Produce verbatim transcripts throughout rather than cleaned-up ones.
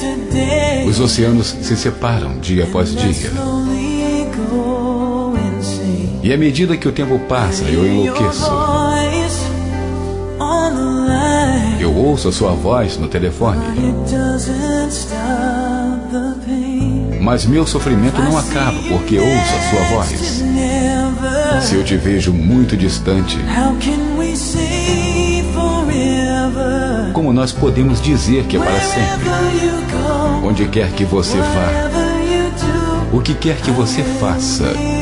Os oceanos se separam dia após dia. E à medida que o tempo passa, eu enlouqueço. Eu ouço a sua voz no telefone. Mas meu sofrimento não acaba porque ouço a sua voz. Se eu te vejo muito distante, como nós podemos dizer que é para sempre? Onde quer que você vá, o que quer que você faça,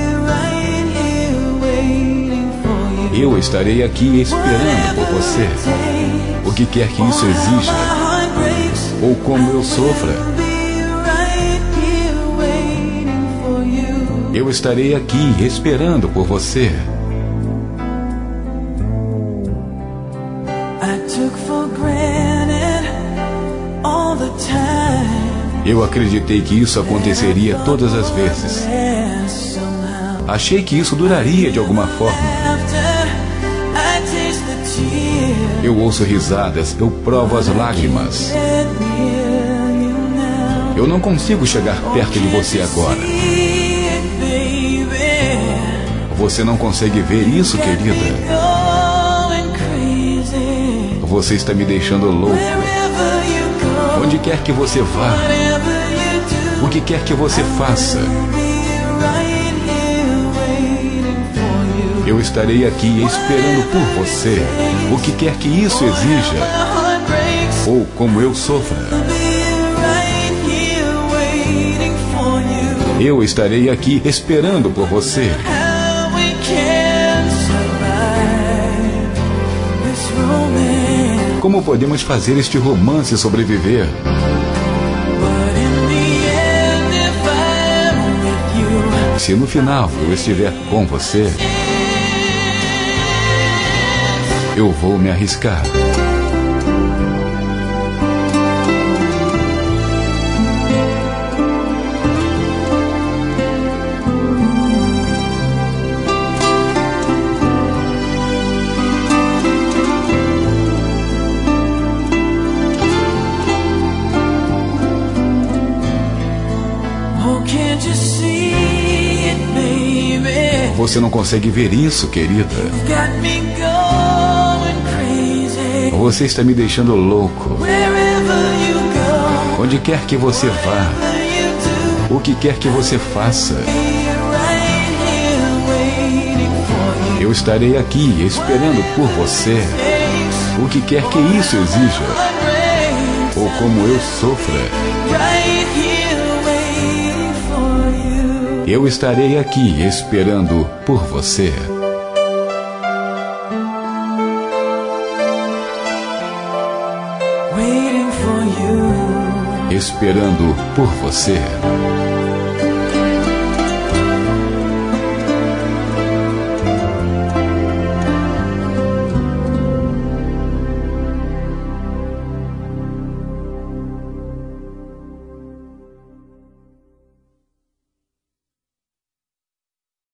eu estarei aqui esperando por você. O que quer que isso exija, ou como eu sofra, eu estarei aqui esperando por você. Eu acreditei que isso aconteceria todas as vezes. Achei que isso duraria de alguma forma. Eu ouço risadas, eu provo as lágrimas. Eu não consigo chegar perto de você agora. Você não consegue ver isso, querida? Você está me deixando louco. Onde quer que você vá, o que quer que você faça, eu estarei aqui esperando por você. O que quer que isso exija, ou como eu sofra, eu estarei aqui esperando por você. Como podemos fazer este romance sobreviver? Se no final eu estiver com você, eu vou me arriscar. Você não consegue ver isso, querida? Você está me deixando louco. Onde quer que você vá, o que quer que você faça, eu estarei aqui esperando por você. O que quer que isso exija, ou como eu sofra, eu estarei aqui esperando por você. Esperando por você.